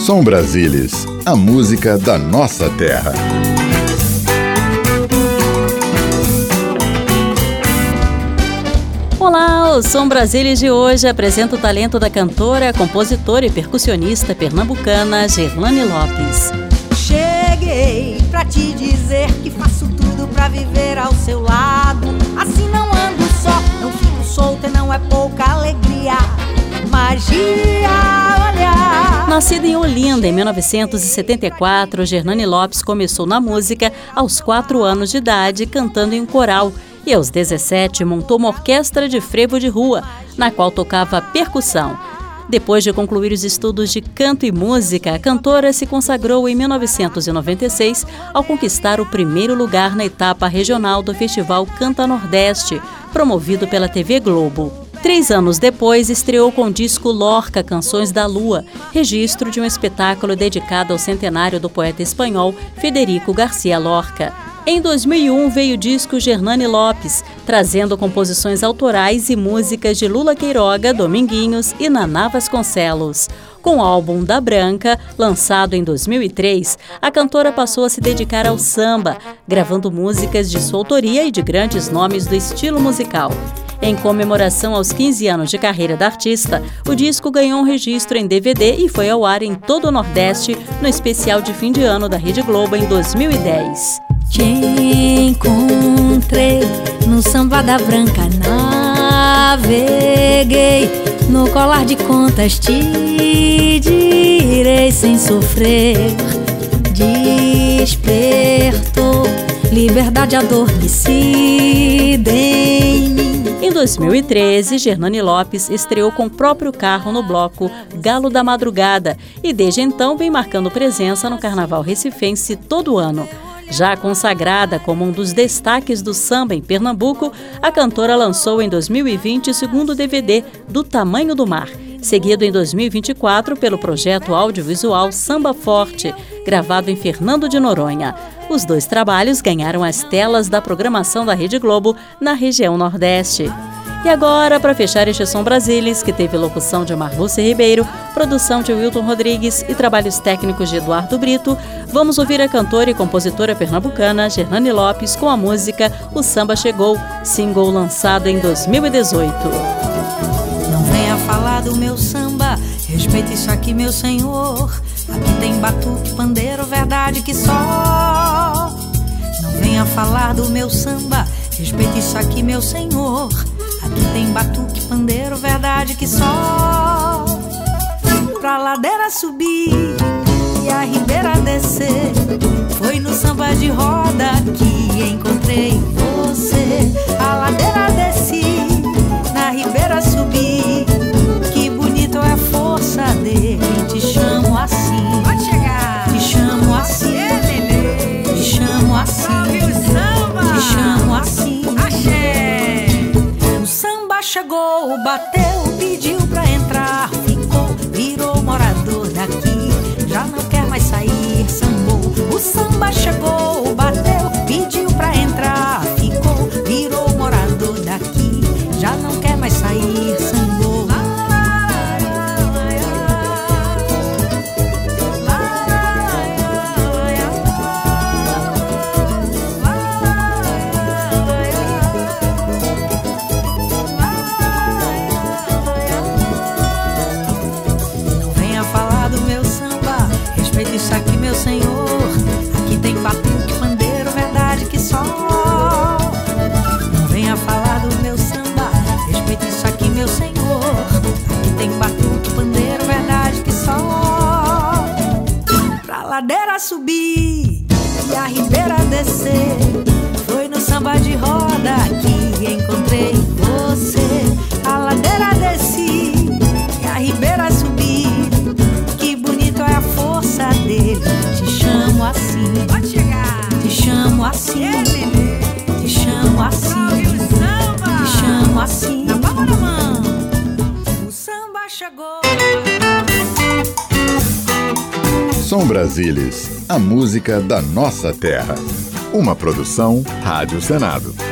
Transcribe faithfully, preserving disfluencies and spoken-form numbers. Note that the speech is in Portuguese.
Som Brasilis, a música da nossa terra. Olá, o Som Brasilis de hoje apresenta o talento da cantora, compositora e percussionista pernambucana Gerlane Lopes. Cheguei pra te dizer que faço tudo pra viver ao seu lado. Assim não ando só, não fico solta e não é pouca alegria. Magia, olha. Nascida em Olinda em mil novecentos e setenta e quatro, Gerlane Lopes começou na música aos quatro anos de idade, cantando em um coral. E aos dezessete montou uma orquestra de frevo de rua, na qual tocava percussão. Depois de concluir os estudos de canto e música, a cantora se consagrou em mil novecentos e noventa e seis ao conquistar o primeiro lugar na etapa regional do Festival Canta Nordeste, promovido pela T V Globo. Três anos depois, estreou com o disco Lorca, Canções da Lua, registro de um espetáculo dedicado ao centenário do poeta espanhol Federico García Lorca. Em dois mil e um veio o disco Gerlane Lopes, trazendo composições autorais e músicas de Lula Queiroga, Dominguinhos e Naná Vasconcelos. Com o álbum Da Branca, lançado em dois mil e três, a cantora passou a se dedicar ao samba, gravando músicas de sua autoria e de grandes nomes do estilo musical. Em comemoração aos quinze anos de carreira da artista, o disco ganhou um registro em D V D e foi ao ar em todo o Nordeste no especial de fim de ano da Rede Globo em dois mil e dez. Te encontrei no samba da branca, naveguei no colar de contas, te direi sem sofrer. Despertou liberdade adormecida em mim. Em dois mil e treze, Gerlane Lopes estreou com o próprio carro no bloco Galo da Madrugada e desde então vem marcando presença no Carnaval Recifense todo ano. Já consagrada como um dos destaques do samba em Pernambuco, a cantora lançou em dois mil e vinte o segundo D V D, Do Tamanho do Mar, seguido em dois mil e vinte e quatro pelo projeto audiovisual Samba Forte, gravado em Fernando de Noronha. Os dois trabalhos ganharam as telas da programação da Rede Globo na região Nordeste. E agora, para fechar este Som Brasilis, que teve locução de Marluce Ribeiro, produção de Wilton Rodrigues e trabalhos técnicos de Eduardo Brito, vamos ouvir a cantora e compositora pernambucana Gerlane Lopes com a música O Samba Chegou, single lançado em dois mil e dezoito. Não venha falar do meu samba, respeita isso aqui, meu senhor. Aqui tem batuque, pandeiro, verdade que só. Não venha falar do meu samba, respeita isso aqui, meu senhor. Aqui tem batuque, pandeiro, verdade que só. Pra ladeira subir e a ribeira descer, foi no samba de roda que encontrei você. A ladeira desci, na ribeira subi, que bonito é a força dele. Te chamo assim, pode chegar. Te chamo assim, te chamo assim, te chamo assim. Axé. O samba chegou, bateu, pediu pra entrar, ficou, virou morador daqui, já não quer mais sair, sambou. O samba chegou, bateu, pediu pra entrar, ficou, virou morador daqui, já não quer mais sair, sambou. Isso aqui, meu senhor, aqui tem batuque, pandeiro, verdade que só. Não venha falar do meu samba, respeita isso aqui, meu senhor. Aqui tem batuque, pandeiro, verdade que só. Pra ladeira subir e a ribeira descer, foi no samba de roda que encontrei você. A ladeira desci e a ribeira subi, que bonito é a força dele. Te chamo assim, pode chegar. Te chamo assim, te chamo assim, te chamo assim. Na palma da mão, o samba chegou. Som Brasilis, a música da nossa terra. Uma produção Rádio Senado.